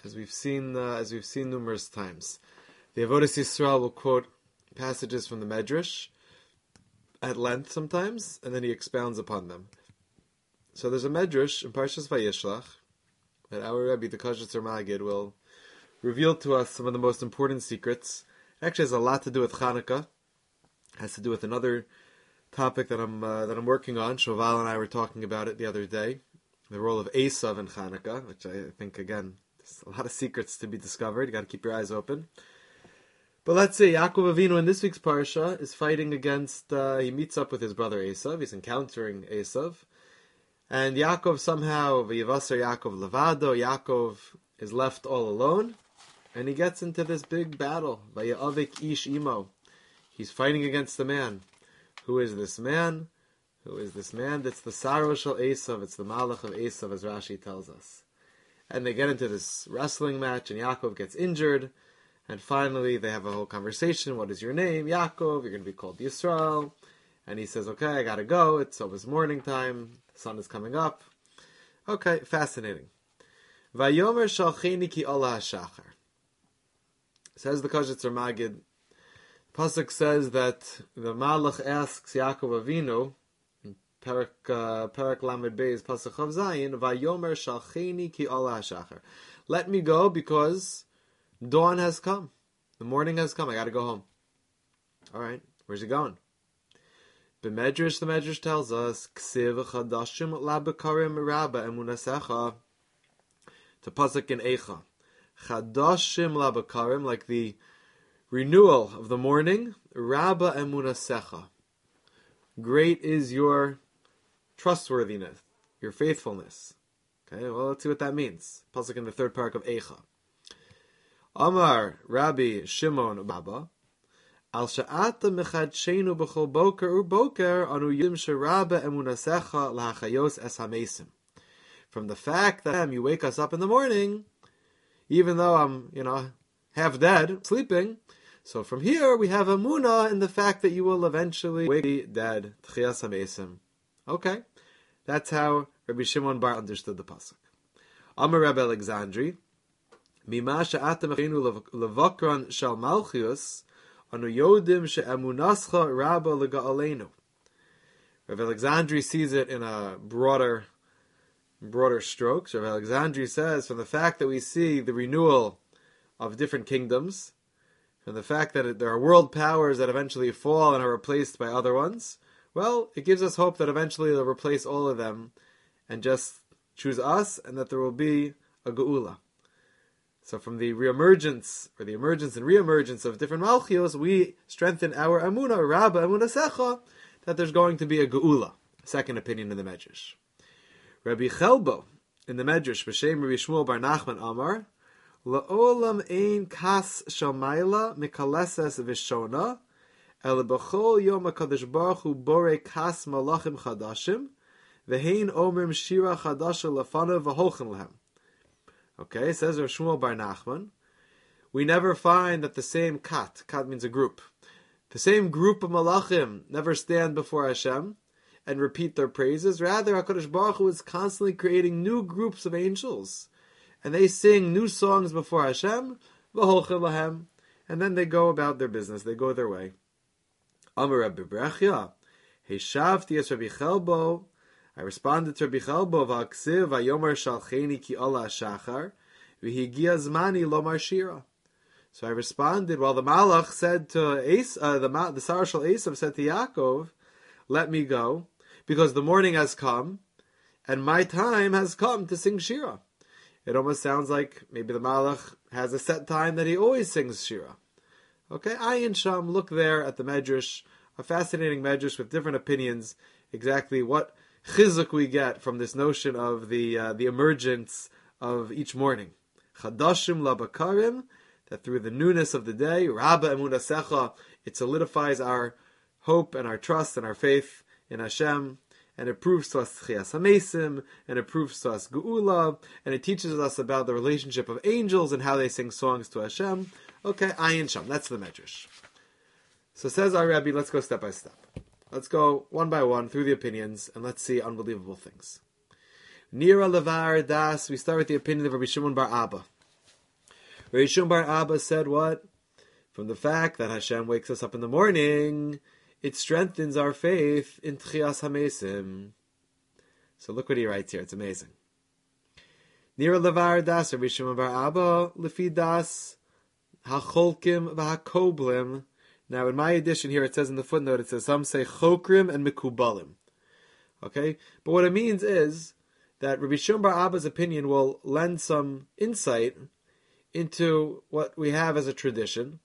as we've seen numerous times. The Avodas Yisrael will quote passages from the Medrash at length sometimes, and then he expounds upon them. So there's a Medrash in Parshas Vayishlach that our Rebbe, the Kajitzer Magid, will reveal to us some of the most important secrets. It actually has a lot to do with Chanukah. It has to do with another topic that I'm working on. Shoval and I were talking about it the other day. The role of Esav in Chanukah, which I think, again, there's a lot of secrets to be discovered. You got to keep your eyes open. But let's say Yaakov Avinu in this week's parsha is fighting against, he meets up with his brother Esav, he's encountering Esav, and Yaakov somehow, V'yivasar Yaakov levado, Yaakov is left all alone, and he gets into this big battle, V'ya'avik ish imo. He's fighting against the man. Who is this man? Who is this man? It's the Saro Shel Esav, it's the Malach of Esav, as Rashi tells us. And they get into this wrestling match, and Yaakov gets injured, and finally, they have a whole conversation. What is your name? Yaakov. You're going to be called Yisrael. And he says, okay, I got to go. It's almost morning time. The sun is coming up. Okay, fascinating. Vayomer shalcheni ki olah hashachar. Says the Kajitzer Magid. Pasuk says that the Malach asks Yaakov Avinu, in Perak Lamed Beis, Pasuk Chav Zayin, Vayomer shalcheni ki olah hashachar. Let me go because dawn has come. The morning has come. I got to go home. All right. Where's he going? B'medrash, the Medrash tells us, Ksiv chadashim labekarim rabba emunasecha. To pasuk in Eicha. Chadashim labekarim, like the renewal of the morning. Rabba emunasecha. Great is your trustworthiness, your faithfulness. Okay, well, let's see what that means. Pasuk in the third parak of Eicha. Amar Rabbi Shimon Baba Al Sha'ata Mechadshenu B'chol Boker Boker Anu Yim Sherabba Emunasecha Lahachayos Es Hamesim. From the fact that you wake us up in the morning, even though I'm, half dead, sleeping. So from here we have Emunah in the fact that you will eventually wake dead. Tchias Hamesim. Okay, that's how Rabbi Shimon Bar understood the pasuk. Amar Rabbi Alexandri. Mima she'atem echenu levakran shal malchius anu yodim she'emunascha rabba lega'aleinu. Rav Alexandri sees it in a broader strokes. Rav Alexandri says, from the fact that we see the renewal of different kingdoms, from the fact that there are world powers that eventually fall and are replaced by other ones, well, it gives us hope that eventually they'll replace all of them and just choose us, and that there will be a geula. So from the reemergence, or the emergence and reemergence of different malchios, we strengthen our emunah, rabba emunah secha, that there's going to be a geula. Second opinion in the Medrash. Rabbi Chelbo, in the Medrash, b'shem Rabbi Shmuel bar Nachman Amar, la'olam ein kas shamayla mikaleses v'shona, el b'chol yom HaKadosh Baruch Hu bore kas malachim chadashim, v'hein omrim shira chadasha lefanav v'holchem lehem. Okay, says Rav Shmuel bar Nachman, we never find that the same kat means a group, the same group of malachim never stand before Hashem and repeat their praises. Rather, HaKadosh Baruch Hu is constantly creating new groups of angels, and they sing new songs before Hashem, v'holchem lahem, and then they go about their business, they go their way. Amar Rabbi Brechia, Heshavti es Rabbi Chelbo, I responded to Rabbi Chelbo, V'aksiv v'yomer shalcheni ki olah hashachar, v'higia zmani lomar shira. So I responded, while the Malach said to the Sar Shel Esav said to Yaakov, let me go, because the morning has come, and my time has come to sing shira. It almost sounds like maybe the Malach has a set time that he always sings shira. Okay, Ayin Sham, look there at the Medrash, a fascinating Medrash with different opinions, exactly what chizuk we get from this notion of the emergence of each morning. Chadashim labakarim, that through the newness of the day, Rabba emunasecha, it solidifies our hope and our trust and our faith in Hashem, and it proves to us Tchias HaMesim, and it proves to us Geula, and it teaches us about the relationship of angels and how they sing songs to Hashem. Okay, Ayin Sham, that's the Medrash. So says our Rebbe, let's go step by step. Let's go one by one through the opinions, and let's see unbelievable things. Nira Levar Das, we start with the opinion of Rabbi Shimon bar Abba. Rishon Bar Abba said what? From the fact that Hashem wakes us up in the morning, it strengthens our faith in Tchias HaMesim. So look what he writes here. It's amazing. Nira levar das Rishon Bar Abba lefi das hacholkim v'hakoblim. Now in my edition here it says in the footnote, it says some say chokrim and mikubalim. Okay? But what it means is that Rabbi Shimon Bar Abba's opinion will lend some insight into what we have as a tradition,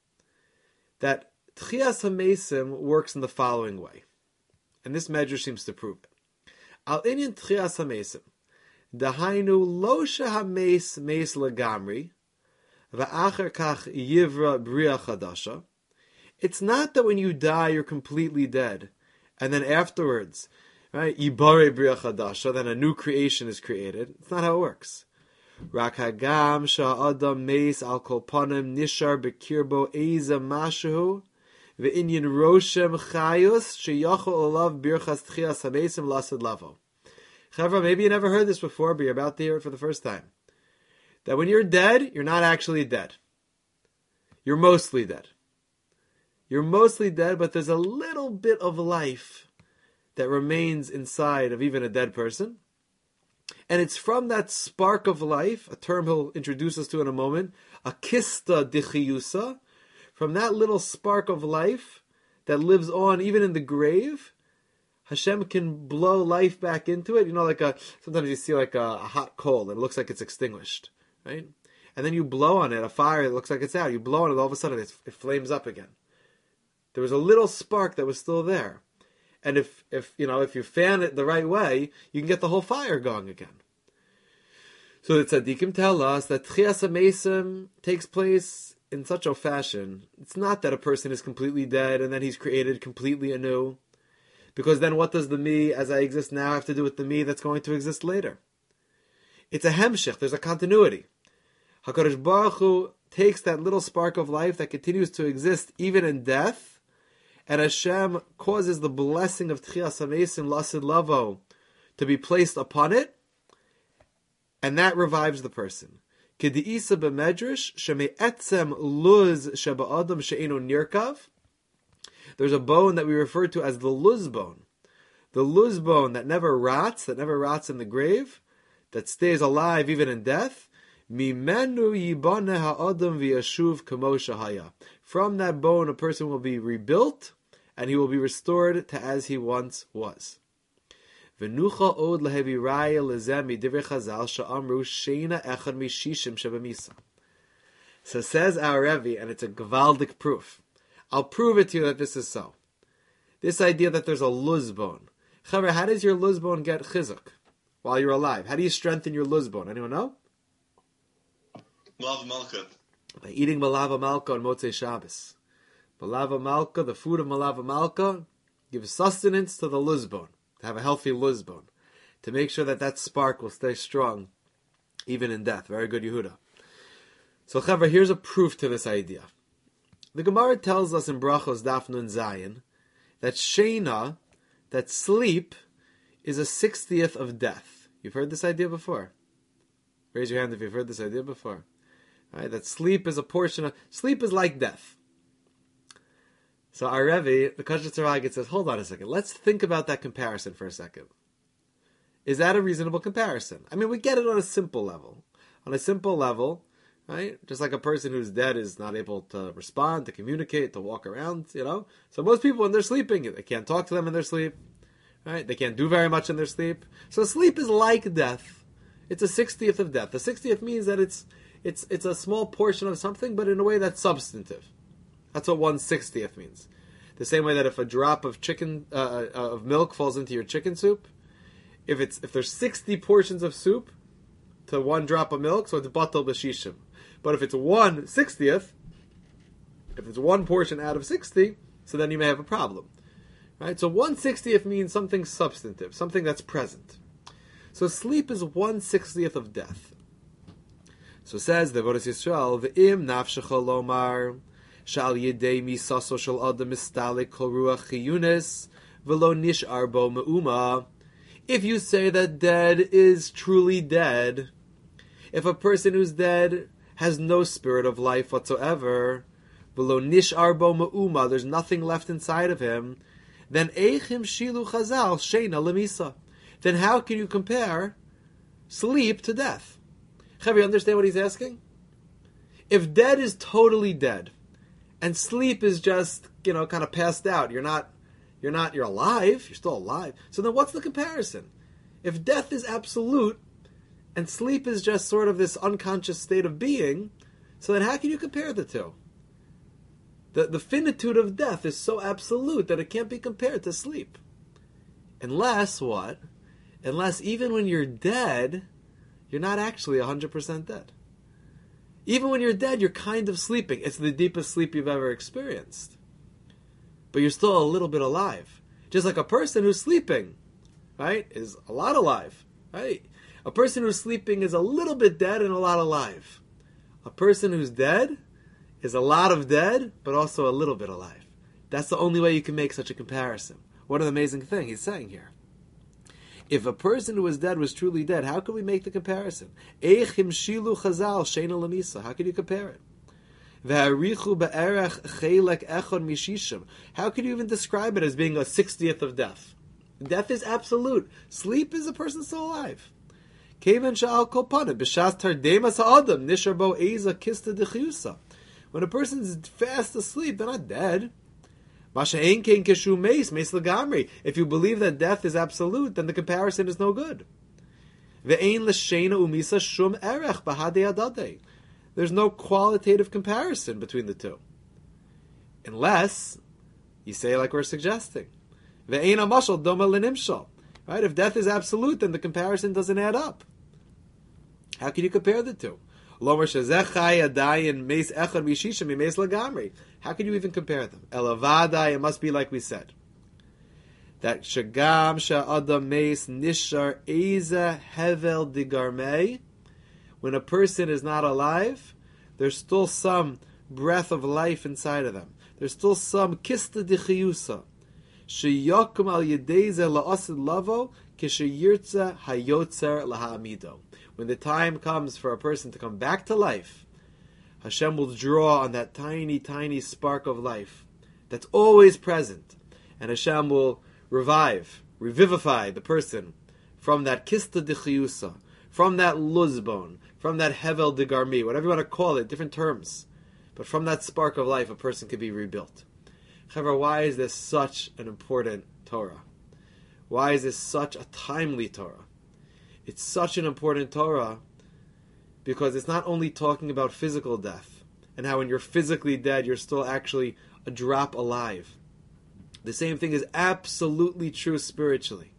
that Tchias HaMesim works in the following way. And this measure seems to prove it. Al inyan Tchias HaMesim, dahainu lo shehames meis legamri, va'acher kach yivra bria chadasha. It's not that when you die you're completely dead, and then afterwards, right, yibare bria chadasha, then a new creation is created. It's not how it works. Rak hagam sha'adam meis al kol panim nishar bekirbo eza mashu ve'inyan roshem chayus sheyachol olav birchas tchias hamesim lasad lavo. Chavra, maybe you never heard this before, but you're about to hear it for the first time. That when you're dead, you're not actually dead. You're mostly dead. You're mostly dead, but there's a little bit of life that remains inside of even a dead person. And it's from that spark of life, a term he'll introduce us to in a moment, a kista dichiyusa, from that little spark of life that lives on even in the grave, Hashem can blow life back into it. You know, sometimes you see like a hot coal and it looks like it's extinguished, right? And then you blow on it, a fire that looks like it's out. You blow on it, all of a sudden it flames up again. There was a little spark that was still there. And if you fan it the right way, you can get the whole fire going again. So the tzaddikim tell us that Tchias HaMesim takes place in such a fashion. It's not that a person is completely dead and then he's created completely anew. Because then what does the me, as I exist now, have to do with the me that's going to exist later? It's a hemshich. There's a continuity. HaKadosh Baruch Hu takes that little spark of life that continues to exist even in death, and Hashem causes the blessing of Tchias HaMesim Lasid Lavo to be placed upon it, and that revives the person. K'di'isa b'medrash sheme'etzem luz sheba'adam she'enu nirkav. There's a bone that we refer to as the luz bone. The luz bone that never rots in the grave, that stays alive even in death. Mimenu yibane ha'adam v'yashuv kamo shahaya. From that bone a person will be rebuilt, and he will be restored to as he once was. V'nucha od lehevi raya lezem midivrei Chazal she'amru sheina echad mishishim shebamisa. So says our Rebbe, and it's a gevaldik proof. I'll prove it to you that this is so. This idea that there's a luz bone. Chaver, how does your luz bone get chizuk while you're alive? How do you strengthen your luz bone? Anyone know? Malava Malka. By eating Malava Malka on Motzei Shabbos. Malava Malka, the food of Malava Malka, gives sustenance to the luz bone, to have a healthy luz bone, to make sure that that spark will stay strong even in death. Very good, Yehuda. So, Chaver, here's a proof to this idea. The Gemara tells us in Brachos Daf Nun Zayin that Sheina, that sleep, is a 60th of death. You've heard this idea before? Raise your hand if you've heard this idea before. Right? That sleep is a portion of... Sleep is like death. So our Rebbe, the Kasher Tzaragit, says, hold on a second. Let's think about that comparison for a second. Is that a reasonable comparison? I mean, we get it on a simple level. On a simple level, right? Just like a person who's dead is not able to respond, to communicate, to walk around, So most people, when they're sleeping, they can't talk to them in their sleep, right? They can't do very much in their sleep. So sleep is like death. It's a 60th of death. The 60th means that it's a small portion of something, but in a way that's substantive. That's what 1/60th means. The same way that if a drop of of milk falls into your chicken soup, if there's 60 portions of soup to one drop of milk, so it's batal b'shishim. But if it's 1/60th, if it's one portion out of 60, so then you may have a problem, right? So 1/60th means something substantive, something that's present. So sleep is 1/60th of death. So says the Avodas Yisrael, v'im nafshecha lomar shal yedei misaso shel adam mistalik kol ruach chiyunes v'lo nish'ar bo me'uma. If you say that dead is truly dead, if a person who's dead has no spirit of life whatsoever, v'lo nish'ar bo ma'uma, there's nothing left inside of him, then eichim shilu chazal sheina lemisa. Then how can you compare sleep to death? Chav, you understand what he's asking? If dead is totally dead, and sleep is just, kind of passed out, you're alive, you're still alive. So then what's the comparison? If death is absolute, and sleep is just sort of this unconscious state of being, so then how can you compare the two? The finitude of death is so absolute that it can't be compared to sleep. Unless what? Unless even when you're dead, you're not actually 100% dead. Even when you're dead, you're kind of sleeping. It's the deepest sleep you've ever experienced. But you're still a little bit alive. Just like a person who's sleeping, right, is a lot alive, right? A person who's sleeping is a little bit dead and a lot alive. A person who's dead is a lot of dead, but also a little bit alive. That's the only way you can make such a comparison. What an amazing thing he's saying here. If a person who was dead was truly dead, how can we make the comparison? Eichim shilu chazal sheina lemisa. How can you compare it? V'harichu be'erech chelek echad mishishim. How can you even describe it as being a 60th of death? Death is absolute. Sleep is a person still alive. Kevan sha'al kol panim b'shas tardemas ha'adam nishar bo eza kista d'chiyusa. When a person's fast asleep, they're not dead. If you believe that death is absolute, then the comparison is no good. There's no qualitative comparison between the two. Unless you say like we're suggesting. Right? If death is absolute, then the comparison doesn't add up. How can you compare the two? How can you even compare them? Elavadai, it must be like we said. That shagam sha'adam meis nishar eza hevel digarmei. When a person is not alive, there's still some breath of life inside of them. There's still some kista dichiyusa. Sheyakum al yedeze la'asid lavo kishayirtza hayotzer laha'amido. When the time comes for a person to come back to life, Hashem will draw on that tiny, tiny spark of life that's always present. And Hashem will revivify the person from that kista dichiyusa, from that luzbon, from that hevel de garmi, whatever you want to call it, different terms. But from that spark of life, a person can be rebuilt. However, why is this such an important Torah? Why is this such a timely Torah? It's such an important Torah because it's not only talking about physical death and how when you're physically dead, you're still actually a drop alive. The same thing is absolutely true spiritually.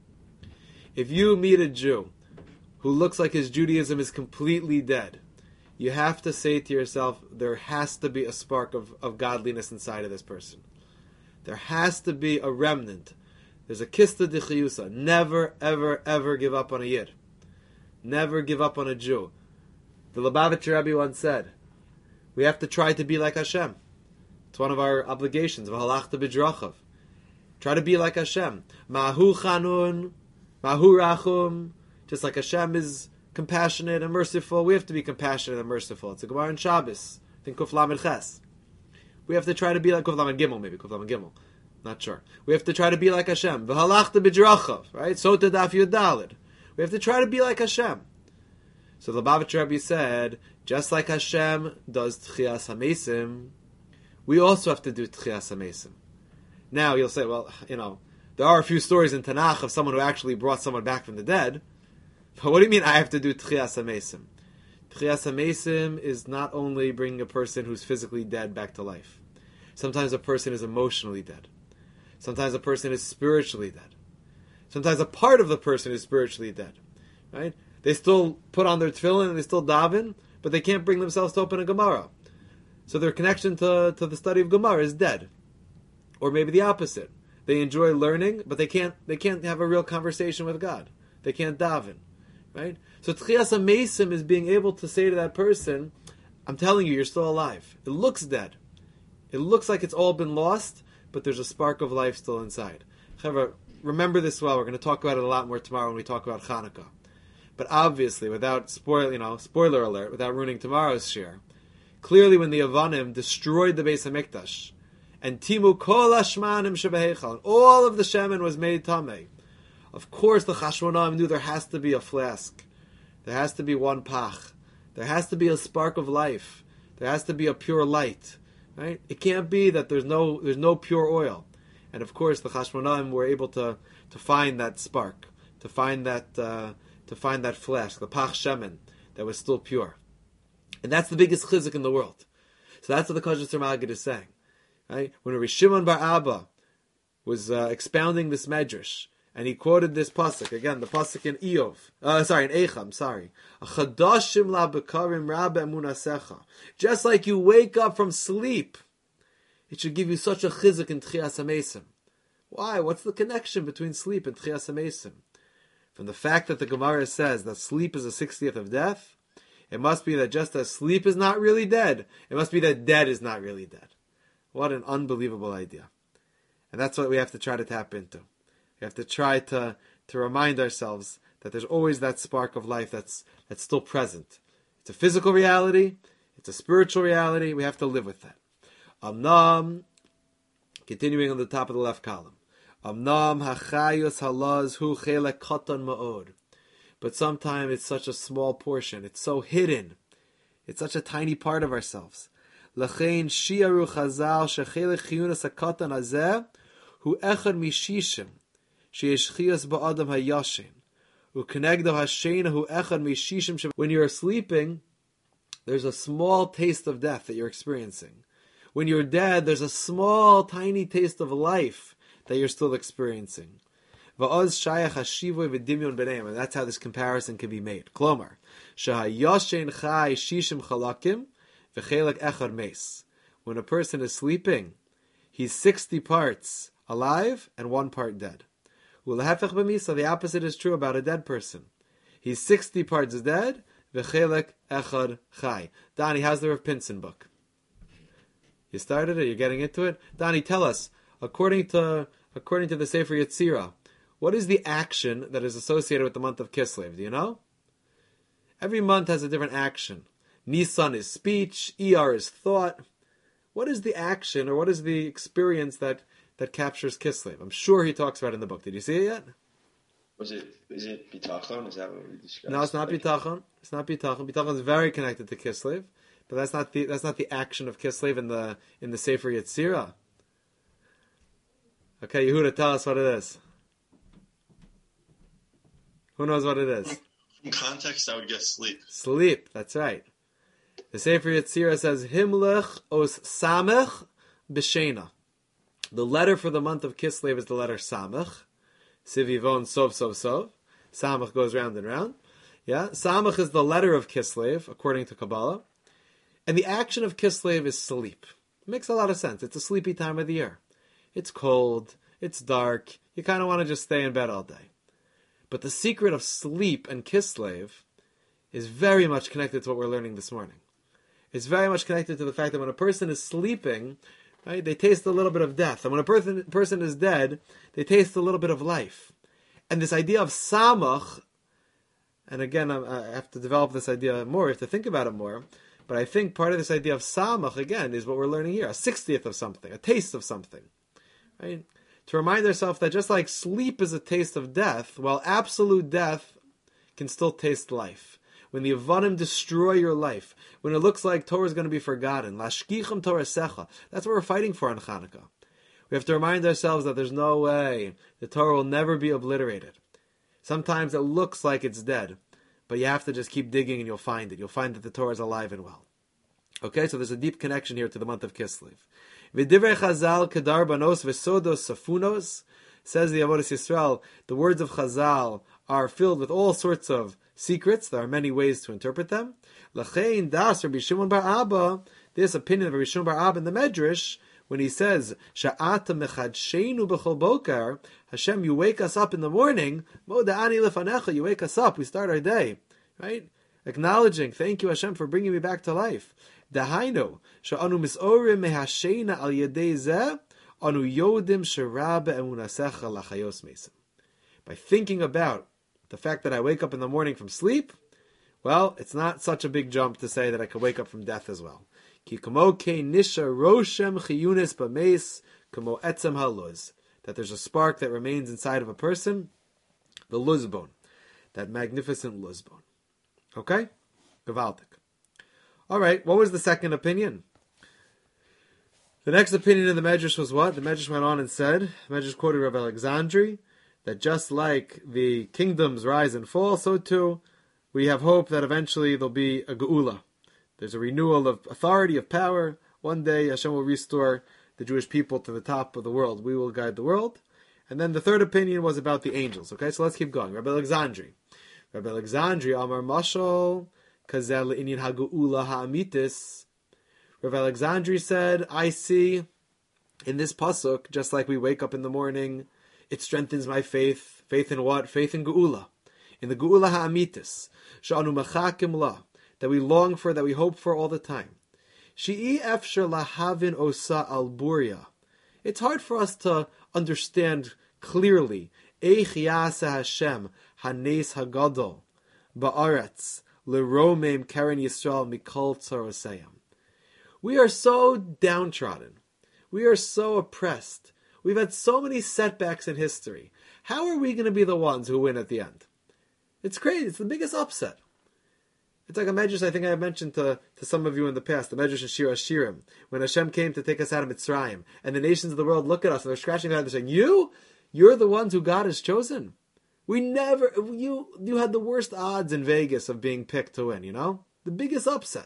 If you meet a Jew who looks like his Judaism is completely dead, you have to say to yourself, there has to be a spark of godliness inside of this person. There has to be a remnant. There's a kista d'chiyusa. Never, ever, ever give up on a Yid. Never give up on a Jew. The Lubavitcher Rebbe once said, we have to try to be like Hashem. It's one of our obligations. V'halachta b'drachav. Try to be like Hashem. Mahu chanun, mahu rachum. Just like Hashem is compassionate and merciful, we have to be compassionate and merciful. It's a Gemara in Shabbos. I think Kuf Lamed Ches. We have to try to be like Kuf Lamed Gimel, maybe Kuf Lamed Gimel. Not sure. We have to try to be like Hashem. V'halachta b'drachav. Right? Sota daf yud daled. We have to try to be like Hashem. So the Lubavitcher Rebbe said, just like Hashem does Tchias HaMesim, we also have to do Tchias HaMesim. Now you'll say, well, there are a few stories in Tanakh of someone who actually brought someone back from the dead. But what do you mean I have to do Tchias HaMesim? Tchias HaMesim is not only bringing a person who's physically dead back to life. Sometimes a person is emotionally dead. Sometimes a person is spiritually dead. Sometimes a part of the person is spiritually dead, right? They still put on their tefillin and they still daven, but they can't bring themselves to open a Gemara. So their connection to the study of Gemara is dead. Or maybe the opposite. They enjoy learning, but they can't have a real conversation with God. They can't daven, right? So Tchias HaMesim is being able to say to that person, I'm telling you, you're still alive. It looks dead. It looks like it's all been lost, but there's a spark of life still inside. However, remember this well. We're going to talk about it a lot more tomorrow when we talk about Hanukkah. But obviously, without spoiler alert, without ruining tomorrow's share, clearly when the Avanim destroyed the Beis Hamikdash, and Timu Kol Hashmanim Shebeheichal, and all of the Shemen was made Tameh, of course the Chashmonaim knew there has to be a flask. There has to be one pach. There has to be a spark of life. There has to be a pure light. Right? It can't be that there's no pure oil. And of course the Chashmonaim were able to find that spark, to find that flask, the pach shemen, that was still pure. And that's the biggest chizuk in the world. So that's what the Kosher Maggid is saying. Right? When Rabbi Shimon bar Abba was expounding this medrash, and he quoted this pasuk again, the pasuk in in Eicham. Achadashim la bekarim rabbe emunasecha. Just like you wake up from sleep, it should give you such a chizuk in Tchias HaMeisim. Why? What's the connection between sleep and Tchias HaMeisim? From the fact that the Gemara says that sleep is a 60th of death, it must be that just as sleep is not really dead, it must be that dead is not really dead. What an unbelievable idea. And that's what we have to try to tap into. We have to try to remind ourselves that there's always that spark of life that's still present. It's a physical reality. It's a spiritual reality. We have to live with that. Amnam, continuing on the top of the left column. Amnam hachayus halaz hu chelek katan ma'od. But sometimes it's such a small portion. It's so hidden. It's such a tiny part of ourselves. L'chein shiaru chazal shechelek chiyunas hakatan hazeh hu echad mishishim sheyesh chiyas ba'adam hayashin u'kenegdo hasheina hu echad mishishim. When you're sleeping, there's a small taste of death that you're experiencing. When you're dead, there's a small, tiny taste of life that you're still experiencing. And that's how this comparison can be made. Klomar, when a person is sleeping, he's 60 parts alive and 1 part dead. The opposite is true about a dead person. He's 60 parts dead, Donnie, how's the Rav Pinson book? You started it? You're getting into it? Donnie, tell us, according to the Sefer Yetzirah, what is the action that is associated with the month of Kislev? Do you know? Every month has a different action. Nisan is speech, Iyar is thought. What is the action or what is the experience that captures Kislev? I'm sure he talks about it in the book. Did you see it yet? Is it bitachon? Is that what we discussed? No, it's not bitachon. It's not bitachon. Bitachon is very connected to Kislev. But that's not the action of Kislev in the Sefer Yetzirah. Okay, Yehuda, tell us what it is. Who knows what it is? In context, I would guess sleep. Sleep, that's right. The Sefer Yetzirah says, Himlech os samech b'shena. The letter for the month of Kislev is the letter samech. Sivivon sov sov sov. Samech goes round and round. Yeah, samech is the letter of Kislev, according to Kabbalah. And the action of Kislev is sleep. It makes a lot of sense. It's a sleepy time of the year. It's cold. It's dark. You kind of want to just stay in bed all day. But the secret of sleep and Kislev is very much connected to what we're learning this morning. It's very much connected to the fact that when a person is sleeping, right, they taste a little bit of death. And when a person is dead, they taste a little bit of life. And this idea of samach, and again, I have to develop this idea more, I have to think about it more, but I think part of this idea of samach, again, is what we're learning here. A 60th of something, a taste of something. Right? To remind ourselves that just like sleep is a taste of death, while absolute death can still taste life. When the Avanim destroy your life, when it looks like Torah is going to be forgotten, Lashkicham Torah Secha, that's what we're fighting for on Hanukkah. We have to remind ourselves that there's no way the Torah will never be obliterated. Sometimes it looks like it's dead, but you have to just keep digging and you'll find it. You'll find that the Torah is alive and well. Okay, so there's a deep connection here to the month of Kislev. V'divrei Chazal kedar banos v'sodos safunos, says the Avodas Yisrael, the words of Chazal are filled with all sorts of secrets. There are many ways to interpret them. L'chein das Rabbi Shimon bar Abba, this opinion of Rabbi Shimon bar Abba in the Medrash, when he says, Sha'ata mechadshenu b'chol bokar, Hashem, you wake us up in the morning, Moda'ani lefanecha, you wake us up, we start our day, right? Acknowledging, thank you Hashem for bringing me back to life. Dahainu, Sha'anu mis'orim mehashena al yedei zeh, Anu yodim sherabe emunasecha lachayos mesim. By thinking about The fact that I wake up in the morning from sleep, well, it's not such a big jump to say that I could wake up from death as well. Ki kamo ke nisha roshem chiyunis b'meis kamo etzem haluz. That there's a spark that remains inside of a person, the luzbon, that magnificent luzbon. Okay? Gewaltig. All right, what was the second opinion? The next opinion in the Medrash was what? The Medrash went on and said, the Medrash quoted Rabbi Alexandri, that just like the kingdoms rise and fall, so too we have hope that eventually there'll be a geula. There's a renewal of authority, of power. One day Hashem will restore the Jewish people to the top of the world. We will guide the world. And then the third opinion was about the angels. Okay, so let's keep going. Rabbi Alexandri, Amar Mashal, Kazel Inyan HaGeula HaAmitis. Rabbi Alexandri said, I see in this pasuk, just like we wake up in the morning, it strengthens my faith. Faith in what? Faith in Geula. In the Geula HaAmitis. Sha'anu Mechakim La. That we long for, that we hope for all the time. Shi'i efshar lahavin osa al buria. It's hard for us to understand clearly. Eich yasa Hashem hanes hagadol ba'aretz leromem karen Yisrael mikol tzarosayim. We are so downtrodden. We are so oppressed. We've had so many setbacks in history. How are we going to be the ones who win at the end? It's crazy. It's the biggest upset. It's like a medrash I think I mentioned to some of you in the past, the medrash of Shir Hashirim, when Hashem came to take us out of Mitzrayim, and the nations of the world look at us and they're scratching their head and saying, you're the ones who God has chosen. You had the worst odds in Vegas of being picked to win, The biggest upset.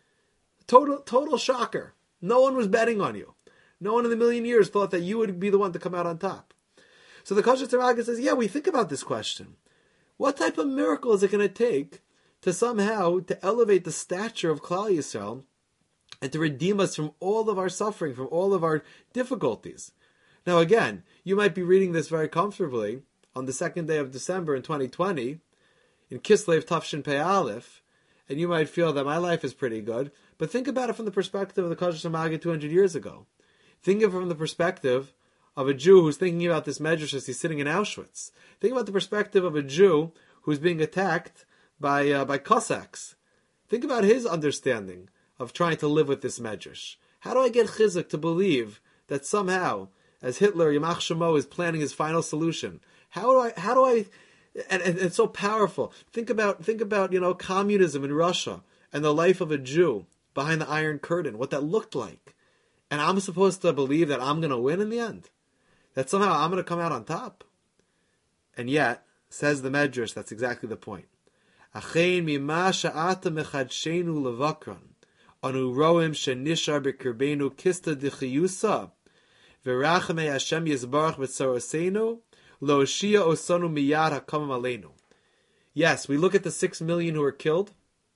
Total shocker. No one was betting on you. No one in a million years thought that you would be the one to come out on top. So the Kosher Tzemach says, we think about this question. What type of miracle is it going to take to somehow to elevate the stature of Klal Yisrael and to redeem us from all of our suffering, from all of our difficulties? Now again, you might be reading this very comfortably on the second day of December in 2020, in Kislev Tafshin Pei Aleph, and you might feel that my life is pretty good, but think about it from the perspective of the Kosher Tzemach 200 years ago. Think of it from the perspective of a Jew who's thinking about this medrash as he's sitting in Auschwitz. Think about the perspective of a Jew who's being attacked by Cossacks. Think about his understanding of trying to live with this medrash. How do I get chizuk to believe that somehow, as Hitler, Yamach Shemo, is planning his final solution? How do I, and it's so powerful. Think about communism in Russia and the life of a Jew behind the Iron Curtain, what that looked like. And I'm supposed to believe that I'm going to win in the end? That somehow I'm going to come out on top? And yet, says the Medrash, that's exactly the point. Achein mima sha'ata mechadshenu levakran, anu roim shenishar b'kirbenu kista d'chiyusa, v'rachamei Hashem yizbarach b'tzarosenu, lo shia osanu miyad hakamam aleinu. Yes, we look at the 6 million who were killed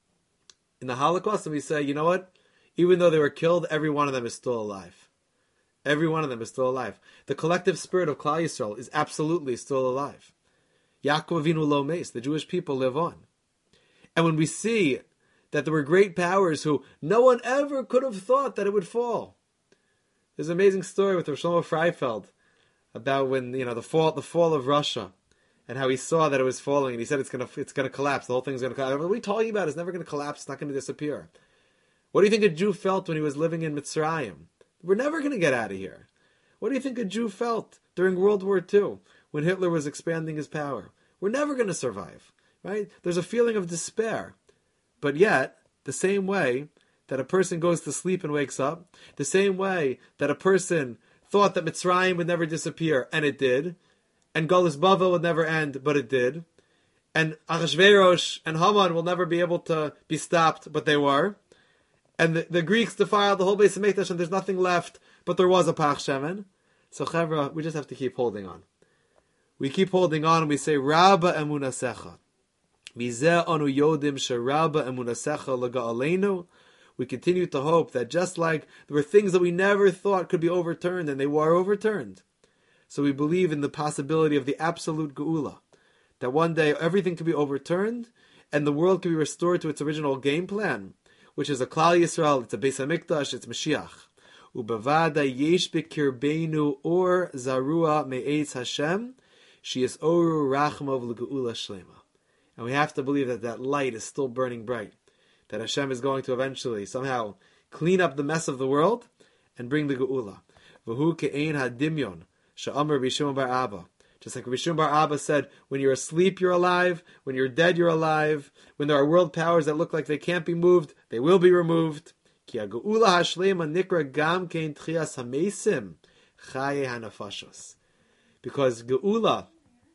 in the Holocaust and we say, you know what? Even though they were killed, every one of them is still alive. Every one of them is still alive. The collective spirit of Klal Yisrael is absolutely still alive. Yaakov Avinu lo meis, the Jewish people live on. And when we see that there were great powers who no one ever could have thought that it would fall. There's an amazing story with Rav Shlomo Freifeld about when, the fall of Russia and how he saw that it was falling and he said it's gonna collapse. The whole thing's gonna collapse. What are we talking about? It's never gonna collapse. It's not gonna disappear. What do you think a Jew felt when he was living in Mitzrayim? We're never going to get out of here. What do you think a Jew felt during World War II when Hitler was expanding his power? We're never going to survive, right? There's a feeling of despair. But yet, the same way that a person goes to sleep and wakes up, the same way that a person thought that Mitzrayim would never disappear, and it did, and Golus Bavel would never end, but it did, and Achashverosh and Haman will never be able to be stopped, but they were, and the Greeks defiled the whole Beis Hamikdash, and there's nothing left, but there was a Pach Shemen. So, Chevra, we just have to keep holding on. We keep holding on, and we say, Rabba emunasecha. Mizeh anu yodim sherabba emunasecha lega'aleinu. We continue to hope that just like there were things that we never thought could be overturned, and they were overturned. So we believe in the possibility of the absolute geula. That one day everything could be overturned, and the world could be restored to its original game plan, which is a Klal Yisrael, it's a Beis Hamikdash, it's Mashiach. Ubavada yesh b'kirbeinu or zarua me'etz Hashem, She is Oru Rachmov L'Geula Shlema. And we have to believe that that light is still burning bright. That Hashem is going to eventually somehow clean up the mess of the world and bring the Geula. V'hu ke'ein hadimyon she'amar Rabbi Shimon bar Abba. Just like Rabbi Shimon bar Abba said, when you're asleep, you're alive. When you're dead, you're alive. When there are world powers that look like they can't be moved, they will be removed. Ki ha'geula hashleima nikra gam kein tchias hamesim chaye hanafashos. Because Geula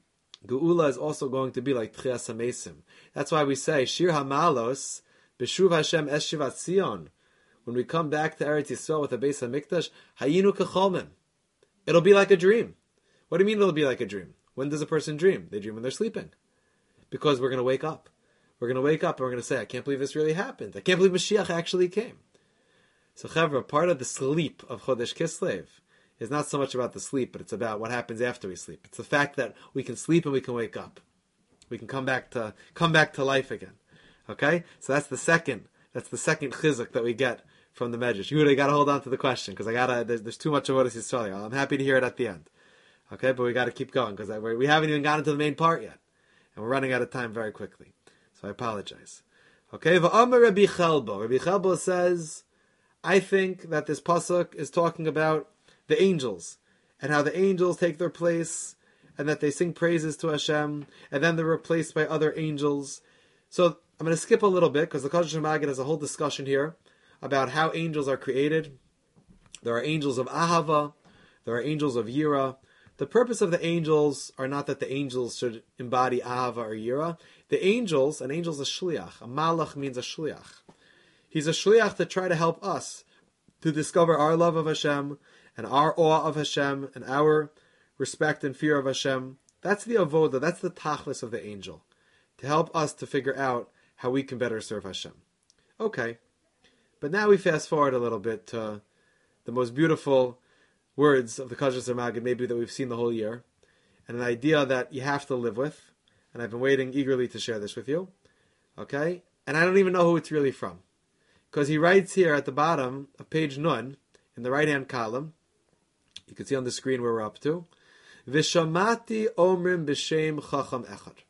is also going to be like tchias hamesim. That's why we say, Shir hamalos, b'shuv Hashem es shivat Zion. When we come back to Eretz Yisrael with the Beis HaMikdash, hayinu kecholmim. It'll be like a dream. What do you mean it'll be like a dream? When does a person dream? They dream when they're sleeping. Because we're going to wake up. We're going to wake up and we're going to say, I can't believe this really happened. I can't believe Mashiach actually came. So Chevra, part of the sleep of Chodesh Kislev is not so much about the sleep, but it's about what happens after we sleep. It's the fact that we can sleep and we can wake up. We can come back to life again. Okay? So that's the second chizuk that we get from the Medrash. Yehuda, you got to hold on to the question because there's too much of what is Yisrael. I'm happy to hear it at the end. Okay, but we got to keep going because we haven't even gotten to the main part yet, and we're running out of time very quickly. So I apologize. Okay, V'amar Rabbi Chelbo. Rabbi Chelbo says, I think that this pasuk is talking about the angels and how the angels take their place and that they sing praises to Hashem and then they're replaced by other angels. So I'm going to skip a little bit because the Kodesh Maggid has a whole discussion here about how angels are created. There are angels of Ahava. There are angels of Yira. The purpose of the angels are not that the angels should embody Ahava or Yira. An angel's a shliach. A malach means a shliach. He's a shliach to try to help us to discover our love of Hashem and our awe of Hashem and our respect and fear of Hashem. That's the avoda. That's the tachlis of the angel. To help us to figure out how we can better serve Hashem. Okay. But now we fast forward a little bit to the most beautiful words of the Kodesh Maggid maybe that we've seen the whole year, and an idea that you have to live with, and I've been waiting eagerly to share this with you, okay? And I don't even know who it's really from, because he writes here at the bottom of page Nun, in the right-hand column, you can see on the screen where we're up to, Vishamati omrim b'shem chacham echad.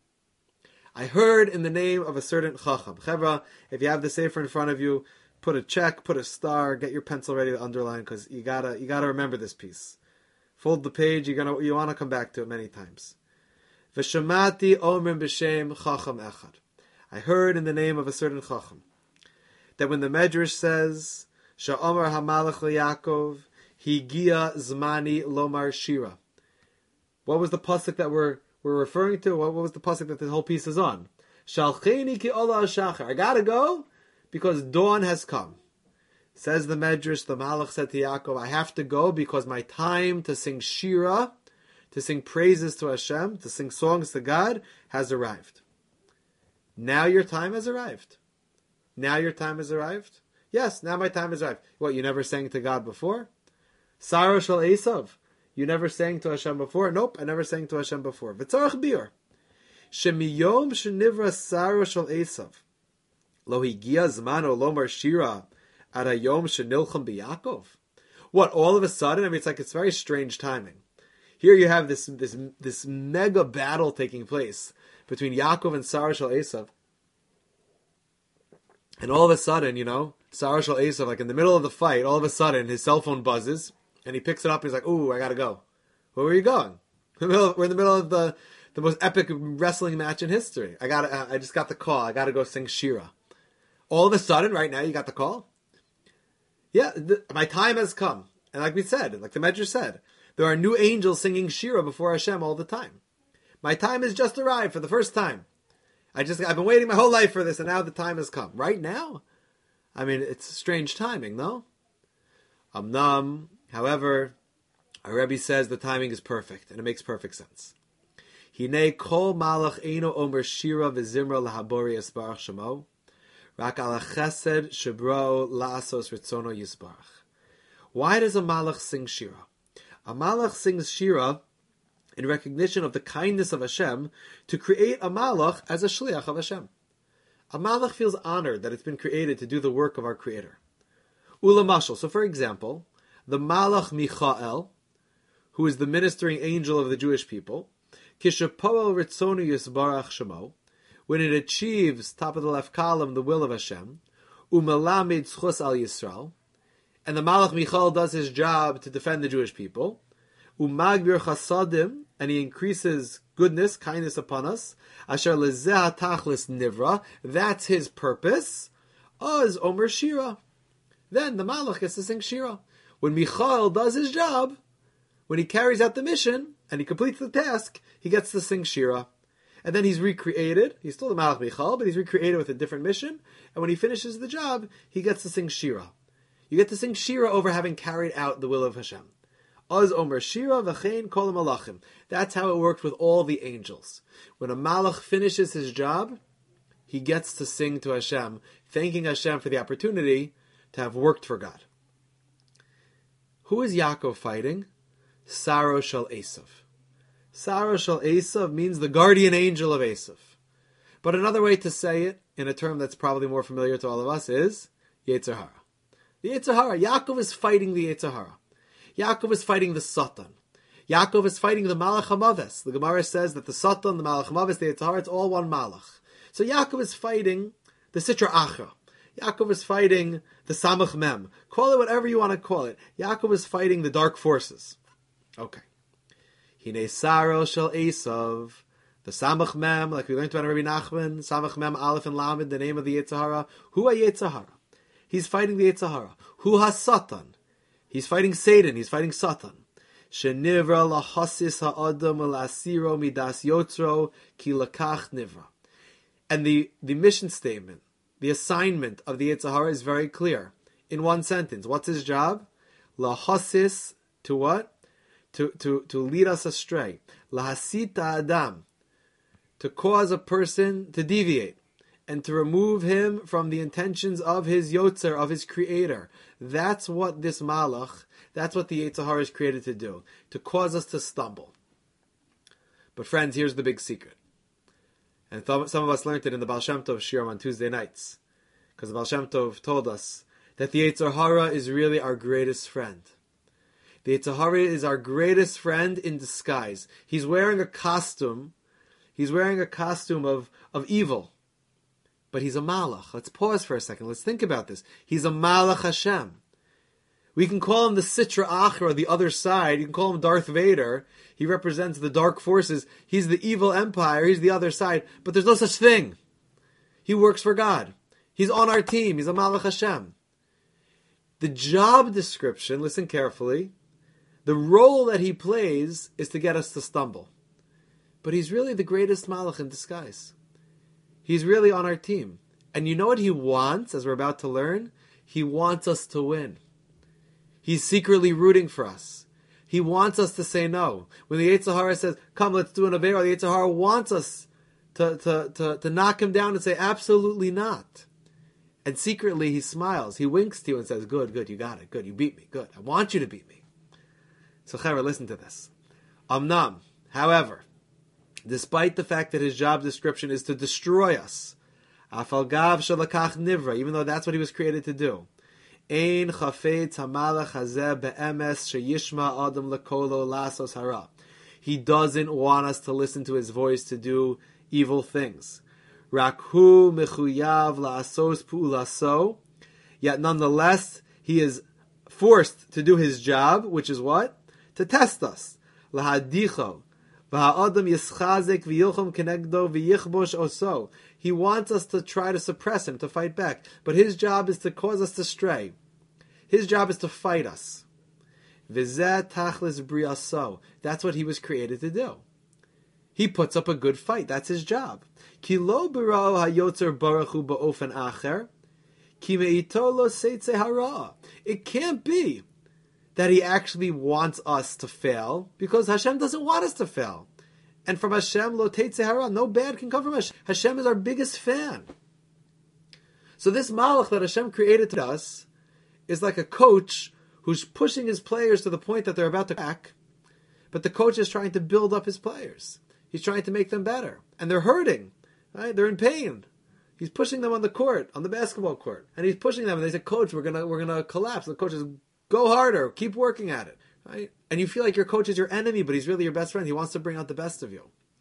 I heard in the name of a certain chacham. Chevra, if you have the sefer in front of you, put a check, put a star, get your pencil ready to underline because you gotta remember this piece. Fold the page. You want to come back to it many times. V'shamati omrim b'shem chacham echad. I heard in the name of a certain chacham that when the Medrash says Sha'omar hamalach leYaakov higia zmani lomar shira. What was the pasuk that we're referring to? What was the pasuk that this whole piece is on? Shalcheni ki ola hashachar. I gotta go because dawn has come. Says the Medrash, the Malach said to Yaakov, I have to go because my time to sing Shira, to sing praises to Hashem, to sing songs to God, has arrived. Now your time has arrived. Now your time has arrived? Yes, now my time has arrived. What, you never sang to God before? Sarah shel Esav. You never sang to Hashem before? Nope, I never sang to Hashem before. V'tzarech biur. Shemiyom shenivra Sarah shel Esav. Lo higia zmano lomar shira at hayom shenilcham b'Yaakov. What, all of a sudden? I mean, it's very strange timing. Here you have this mega battle taking place between Yaakov and Sarah shel Esav. And all of a sudden, Sarah shel Esav, like in the middle of the fight, all of a sudden his cell phone buzzes and he picks it up and he's like, ooh, I gotta go. Where were you going? We're in the middle of the most epic wrestling match in history. I just got the call. I gotta go sing Shira. All of a sudden, right now, you got the call? Yeah, my time has come. And like we said, like the Medrash said, there are new angels singing Shira before Hashem all the time. My time has just arrived for the first time. I've been waiting my whole life for this, and now the time has come. Right now? I mean, it's strange timing, no? However, our Rebbe says the timing is perfect, and it makes perfect sense. Hinei kol malach eino omer Shira v'zimra lahabori esbarach shemo. Rak ala chesed shebro la'asos ritzono yisbarach. Why does a malach sing Shira? A malach sings Shira in recognition of the kindness of Hashem to create a malach as a shliach of Hashem. A malach feels honored that it's been created to do the work of our Creator. Ula mashal. So, for example, the malach Michael, who is the ministering angel of the Jewish people, Kishapoel ritzonu yisbarach shemo, when it achieves, top of the left column, the will of Hashem, umelamid zchus al Yisrael, and the Malach Michael does his job to defend the Jewish people, umagbir chasadim, and he increases goodness, kindness upon us, asher lezeh tachlis nivra, that's his purpose, az omer shira. Then the Malach gets to sing shira. When Michael does his job, when he carries out the mission, and he completes the task, he gets to sing shira. And then he's recreated. He's still the Malach Michael, but he's recreated with a different mission. And when he finishes the job, he gets to sing shira. You get to sing shira over having carried out the will of Hashem. Az omer shira v'chein kol malachim. That's how it worked with all the angels. When a malach finishes his job, he gets to sing to Hashem, thanking Hashem for the opportunity to have worked for God. Who is Yaakov fighting? Saro shel Esav. Saro shel Esav means the guardian angel of Esav. But another way to say it, in a term that's probably more familiar to all of us, is Yetzer Hara. The Yetzer Hara. Yaakov is fighting the Yetzer Hara. Yaakov is fighting the Satan. Yaakov is fighting the Malach HaMaves. The Gemara says that the Satan, the Malach HaMaves, the Yetzer Hara, it's all one Malach. So Yaakov is fighting the Sitra Achra. Yaakov is fighting the Samach Mem. Call it whatever you want to call it. Yaakov is fighting the dark forces. Okay. Hine Saro shel Esav. The Samach Mem, like we learned about Rabbi Nachman, Samach Mem, Aleph and Lamed, the name of the Yetzer Hara. Who are Yetzer Hara? He's fighting the Yetzer Hara. Who has Satan? He's fighting Satan. He's fighting Satan. Shenivra lahasis ha'adam l'asiro midas yotzro ki lakach nivra. And the mission statement, the assignment of the Yetzer Hara is very clear. In one sentence, what's his job? Lahasis, to what? To lead us astray. Lahasita adam, to cause a person to deviate and to remove him from the intentions of his Yotzer, of his Creator. That's what this Malach, that's what the Yetzer Hara is created to do, to cause us to stumble. But friends, here's the big secret. And some of us learned it in the Baal Shem Tov Shiur on Tuesday nights, because the Baal Shem Tov told us that the Yetzer Hara is really our greatest friend. The Yetzer Hara is our greatest friend in disguise. He's wearing a costume. He's wearing a costume of evil. But he's a Malach. Let's pause for a second. Let's think about this. He's a Malach Hashem. We can call him the Sitra Achra, the other side. You can call him Darth Vader. He represents the dark forces. He's the evil empire. He's the other side. But there's no such thing. He works for God. He's on our team. He's a Malach Hashem. The job description, listen carefully, the role that he plays is to get us to stumble. But he's really the greatest Malach in disguise. He's really on our team. And you know what he wants, as we're about to learn? He wants us to win. He's secretly rooting for us. He wants us to say no. When the Yetzer Hara says, come, let's do an Avera, the Yetzer Hara wants us to knock him down and say, absolutely not. And secretly he smiles. He winks to you and says, good, you got it. Good, you beat me. Good, I want you to beat me. So, Chera, listen to this. Amnam, however, despite the fact that his job description is to destroy us, afalgav shalakach nivra, even though that's what he was created to do, ein chafetz hamalach hazeh be'emes sheyishma adam lekolo lasos hara. He doesn't want us to listen to his voice to do evil things. Rakhu mechuyav la'asos pu'ulaso. Yet nonetheless, he is forced to do his job, which is what? To test us. Lahadicho. He wants us to try to suppress him, to fight back. But his job is to cause us to stray. His job is to fight us. That's what he was created to do. He puts up a good fight. That's his job. It can't be that he actually wants us to fail, because Hashem doesn't want us to fail. And from Hashem, lo teitze hara, no bad can come from Hashem. Hashem is our biggest fan. So this malach that Hashem created to us is like a coach who's pushing his players to the point that they're about to crack, but the coach is trying to build up his players. He's trying to make them better. And they're hurting. Right? They're in pain. He's pushing them on the court, on the basketball court. And he's pushing them, and they say, Coach, we're gonna collapse. And the coach says, go harder, keep working at it. Right? And you feel like your coach is your enemy, but he's really your best friend. He wants to bring out the best of you.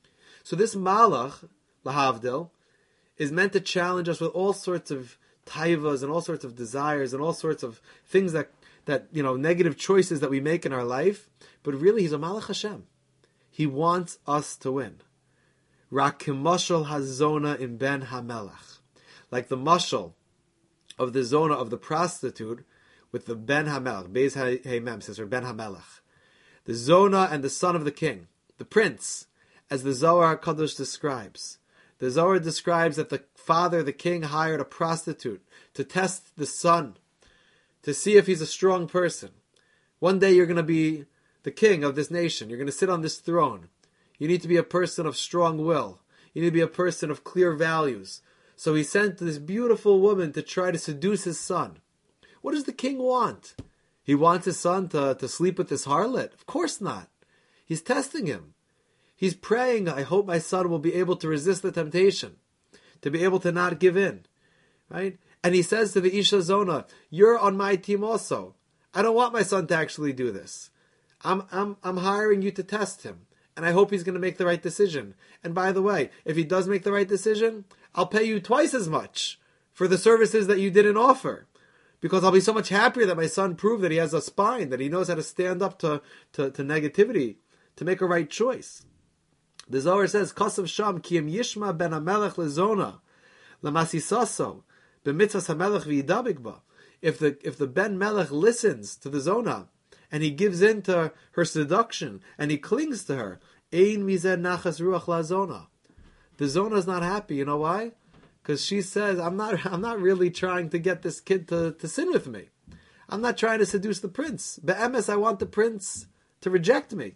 So this malach, lahavdil, is meant to challenge us with all sorts of taivas and all sorts of desires and all sorts of things that negative choices that we make in our life. But really, he's a malach Hashem. He wants us to win. Rak kimashal hazona in ben hamelach, like the mashal of the zona of the prostitute with the ben hamelach. Beis Haimem says, or ben hamelach, the zona and the son of the king, the prince, as the Zohar Kadosh describes. The Zohar describes that the father, the king, hired a prostitute to test the son, to see if he's a strong person. One day you're going to be the king of this nation. You're going to sit on this throne. You need to be a person of strong will. You need to be a person of clear values. So he sent this beautiful woman to try to seduce his son. What does the king want? He wants his son to sleep with this harlot? Of course not. He's testing him. He's praying, I hope my son will be able to resist the temptation, to be able to not give in. Right? And he says to the Isha Zona, you're on my team also. I don't want my son to actually do this. I'm hiring you to test him. And I hope he's going to make the right decision. And by the way, if he does make the right decision, I'll pay you twice as much for the services that you didn't offer. Because I'll be so much happier that my son proved that he has a spine, that he knows how to stand up to negativity, to make a right choice. The Zohar says, Kosav Sham, Kiyem Yishma ben HaMelech lezona, lamasisaso, b'mitzvas HaMelech v'yidabikba. If the Ben Melech listens to the Zona, and he gives in to her seduction, and he clings to her, Ein mizeh nachas ruach lazona. The Zona is not happy. You know why? Because she says, I'm not really trying to get this kid to sin with me. I'm not trying to seduce the prince. Be'emes, I want the prince to reject me.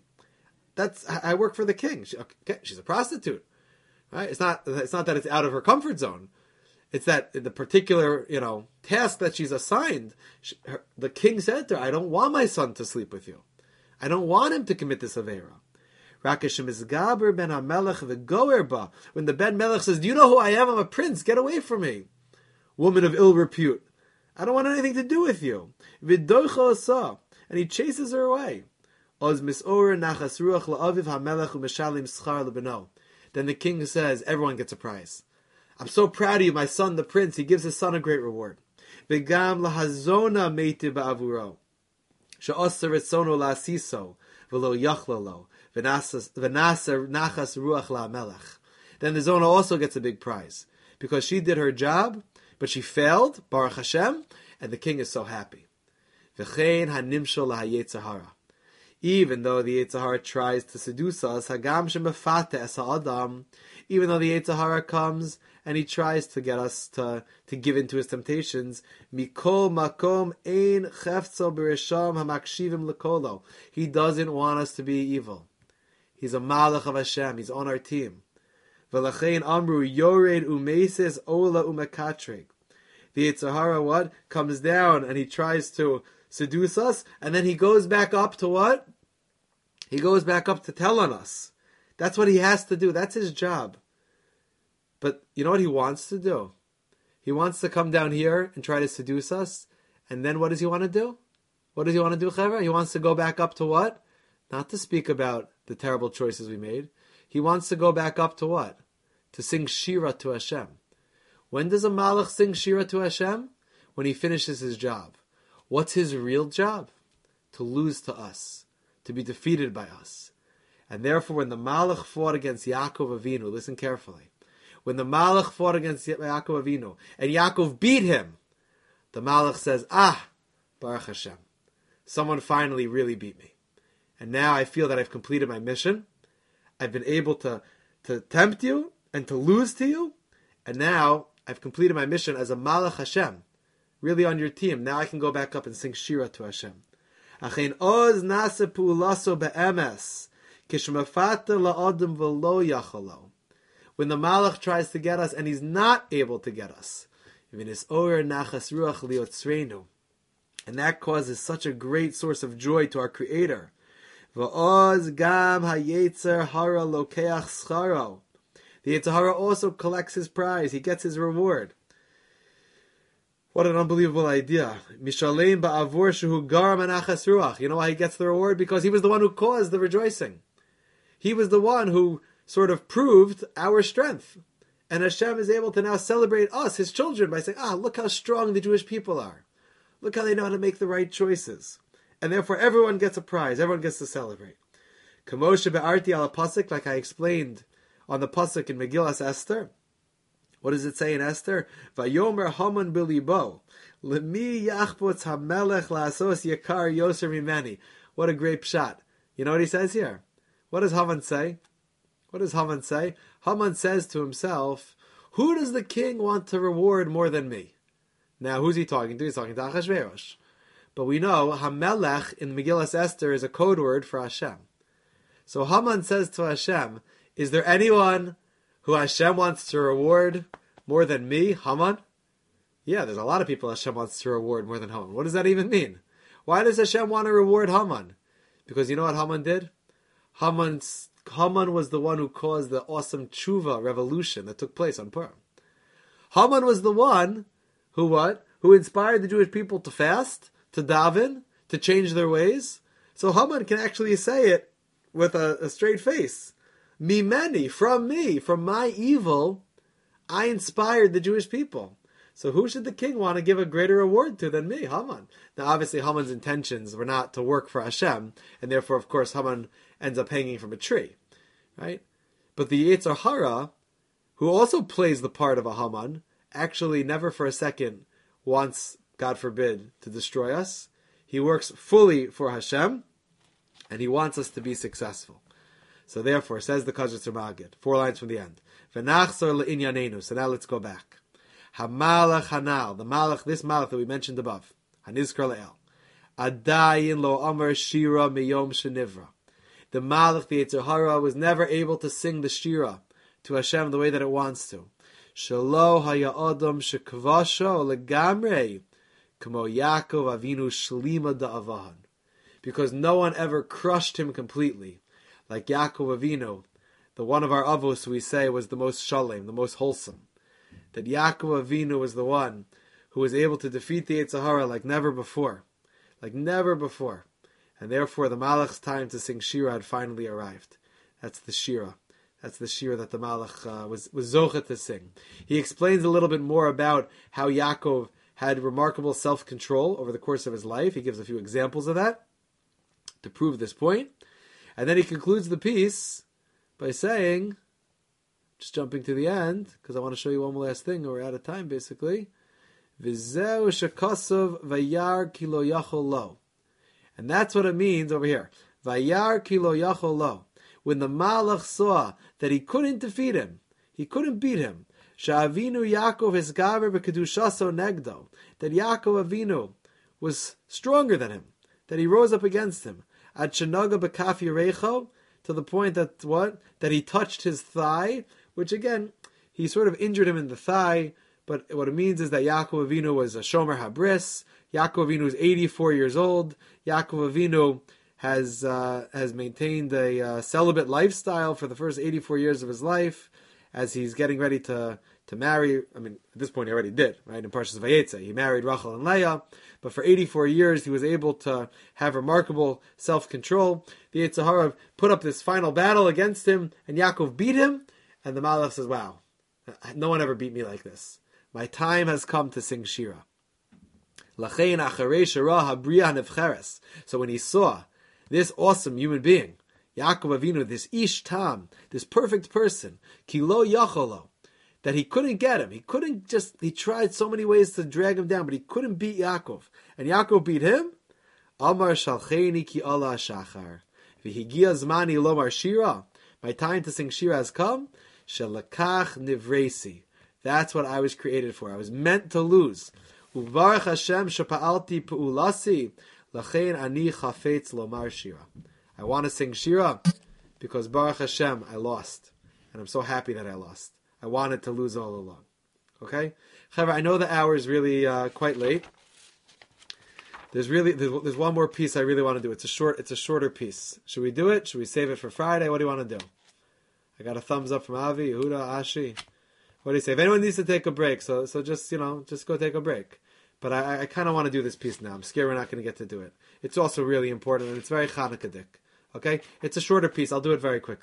I work for the king. She's a prostitute. Right? It's not that it's out of her comfort zone. It's that the particular, task that she's assigned, the king said to her, I don't want my son to sleep with you. I don't want him to commit this Aveira. When the Ben Melech says, do you know who I am? I'm a prince. Get away from me. Woman of ill repute. I don't want anything to do with you. And he chases her away. Then the king says, everyone gets a prize. I'm so proud of you, my son, the prince. He gives his son a great reward. Then the Zona also gets a big prize. Because she did her job, but she failed, Baruch Hashem, and the king is so happy. Even though the Yetzer Hara tries to seduce us, even though the Yetzer Hara comes and he tries to get us to give in to his temptations, mikol makom ein chefzo b'resham hamakshivim lekolo. He doesn't want us to be evil. He's a malach of Hashem. He's on our team. V'lachein amru yored umeses ola umekatreg. The Yetzer Hara what? Comes down and he tries to seduce us, and then he goes back up to what? He goes back up to tell on us. That's what he has to do. That's his job. But you know what he wants to do? He wants to come down here and try to seduce us, and then what does he want to do? What does he want to do, Chevra? He wants to go back up to what? Not to speak about the terrible choices we made. He wants to go back up to what? To sing Shira to Hashem. When does a Malach sing Shira to Hashem? When he finishes his job. What's his real job? To lose to us. To be defeated by us. And therefore, when the Malach fought against Yaakov Avinu, listen carefully. When the Malach fought against Yaakov Avinu, and Yaakov beat him, the Malach says, Baruch Hashem. Someone finally really beat me. And now I feel that I've completed my mission. I've been able to tempt you and to lose to you. And now I've completed my mission as a Malach Hashem. Really on your team. Now I can go back up and sing Shira to Hashem. Achein oz nase pu'ulaso be'emes. Kishmefata la'odem v'lo yachalo. When the Malach tries to get us and he's not able to get us. V'nis oyer nachas ruach liotzreinu. And that causes such a great source of joy to our Creator. V'oz gam hayetzer hara lokeach scharo. The Yetzer Hara also collects his prize. He gets his reward. What an unbelievable idea. Mishalem ba'avur shehu gar manachas ruach. You know why he gets the reward? Because he was the one who caused the rejoicing. He was the one who sort of proved our strength. And Hashem is able to now celebrate us, His children, by saying, look how strong the Jewish people are. Look how they know how to make the right choices. And therefore everyone gets a prize, everyone gets to celebrate. Kamosha be'arti ala pasuk, like I explained on the pasuk in Megillas Esther. What does it say in Esther? Vayomer Haman bilibo, lemi yachpotz hamelech la'asos yakar yoser mimeni. What a great pshat. You know what he says here? What does Haman say? What does Haman say? Haman says to himself, who does the king want to reward more than me? Now, who's he talking to? He's talking to Achashverosh. But we know Hamelech in Megillas Esther is a code word for Hashem. So Haman says to Hashem, is there anyone who Hashem wants to reward more than me, Haman? Yeah, there's a lot of people Hashem wants to reward more than Haman. What does that even mean? Why does Hashem want to reward Haman? Because you know what Haman did? Haman was the one who caused the awesome tshuva revolution that took place on Purim. Haman was the one who what? Who inspired the Jewish people to fast, to daven, to change their ways. So Haman can actually say it with a straight face. Mimeni, from me, from my evil, I inspired the Jewish people. So who should the king want to give a greater reward to than me, Haman? Now obviously Haman's intentions were not to work for Hashem, and therefore of course Haman ends up hanging from a tree, right? But the Yetzer Hara, who also plays the part of a Haman, actually never for a second wants, God forbid, to destroy us. He works fully for Hashem, and he wants us to be successful. So therefore, says the Kazatzer Magid, 4 lines from the end. V'nachzor le'inyanenu. So now let's go back. Hamalach Hanal, the Malach, this Malach that we mentioned above, Hanizkar Le'el. Adayin lo amar shira miyom shenivra. The Malach, the Yetzer Hara, was never able to sing the shira to Hashem the way that it wants to. Shelo haya adam shekvasho legamrei kamo Yaakov Avinu shlima da'avahan. Because no one ever crushed him completely. Like Yaakov Avinu, the one of our avos we say was the most shalem, the most wholesome. That Yaakov Avinu was the one who was able to defeat the Yetzer Hara like never before. Like never before. And therefore the Malach's time to sing Shira had finally arrived. That's the Shira. That's the Shira that the Malach was Zocha to sing. He explains a little bit more about how Yaakov had remarkable self-control over the course of his life. He gives a few examples of that to prove this point. And then he concludes the piece by saying, just jumping to the end, because I want to show you one last thing, or we're out of time basically. V'zeu shekosov vayar ki lo yachol lo. And that's what it means over here. Vayar ki lo yachol lo. When the Malach saw that he couldn't defeat him, he couldn't beat him, Sha'avinu Yaakov hisgaver b'kedushaso negdo, that Yaakov Avinu was stronger than him, that he rose up against him, at shenaga b'kaf yirecho, to the point that what? That he touched his thigh, which again, he sort of injured him in the thigh, but what it means is that Yaakov Avinu was a shomer habris. Yaakov Avinu is 84 years old. Yaakov Avinu has maintained a celibate lifestyle for the first 84 years of his life, as he's getting ready to marry. I mean, at this point he already did, right? In Parshas Vayetze, he married Rachel and Leah, but for 84 years he was able to have remarkable self-control. The Yetzer Hara put up this final battle against him, and Yaakov beat him, and the Malach says, wow, no one ever beat me like this. My time has come to sing Shira. Lachein acharei shara habriya nevcheres. So when he saw this awesome human being, Yaakov Avinu, this ish tam, this perfect person, ki lo yacholo, that he couldn't get him. He tried so many ways to drag him down, but he couldn't beat Yaakov. And Yaakov beat him. Amar shalcheni ki Allah shachar. V'higia zmani lomar shira. My time to sing Shira has come. Shelakach nivresi. That's what I was created for. I was meant to lose. Uvarach Hashem shapa'alti pu'ulasi. Lachein ani chafetz lomar Shira. I want to sing Shira because Baruch Hashem, I lost. And I'm so happy that I lost. I wanted to lose all along. Okay? However, I know the hour is really quite late. There's one more piece I really want to do. It's a shorter piece. Should we do it? Should we save it for Friday? What do you want to do? I got a thumbs up from Avi, Yehuda, Ashi. What do you say? If anyone needs to take a break, so just go take a break. But I kind of want to do this piece now. I'm scared we're not going to get to do it. It's also really important, and it's very Chanukah-dik. Okay? It's a shorter piece. I'll do it very quickly.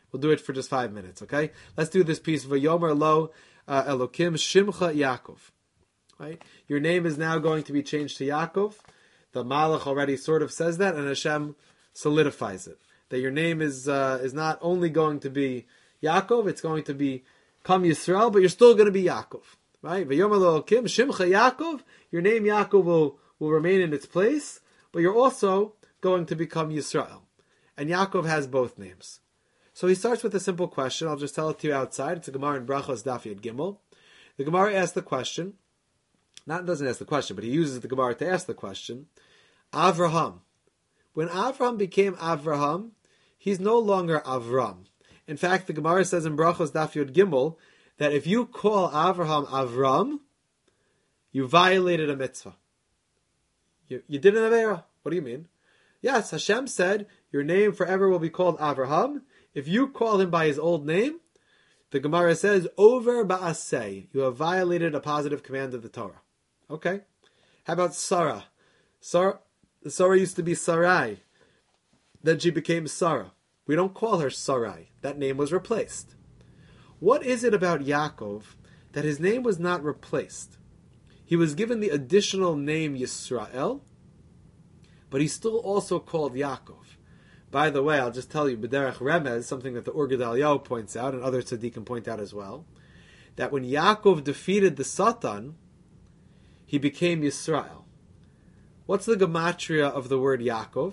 We'll do it for just 5 minutes, okay? Let's do this piece. V'yomer lo Elokim Shimcha Yaakov. Right? Your name is now going to be changed to Yaakov. The Malach already sort of says that, and Hashem solidifies it. That your name is not only going to be Yaakov, it's going to be Kam Yisrael, but you're still going to be Yaakov. Right? V'yomer lo Elokim Shimcha Yaakov. Your name Yaakov will remain in its place, but you're also going to become Yisrael. And Yaakov has both names. So he starts with a simple question. I'll just tell it to you outside. It's a Gemara in Brachos Daf Yud Gimel. The Gemara asks the question, doesn't ask the question, but he uses the Gemara to ask the question, Avraham. When Avraham became Avraham, he's no longer Avram. In fact, the Gemara says in Brachos Daf Yud Gimel that if you call Avraham Avram, you violated a mitzvah. You did an Avera. What do you mean? Yes, Hashem said, your name forever will be called Avraham. If you call him by his old name, the Gemara says, over ba'aseh, you have violated a positive command of the Torah. Okay. How about Sarah? Sarah used to be Sarai. Then she became Sarah. We don't call her Sarai. That name was replaced. What is it about Yaakov that his name was not replaced? He was given the additional name Yisrael, but he's still also called Yaakov. By the way, I'll just tell you, B'derech Remez, something that the Ur Gedaliyahu points out, and other tzaddikim point out as well, that when Yaakov defeated the Satan, he became Yisrael. What's the gematria of the word Yaakov?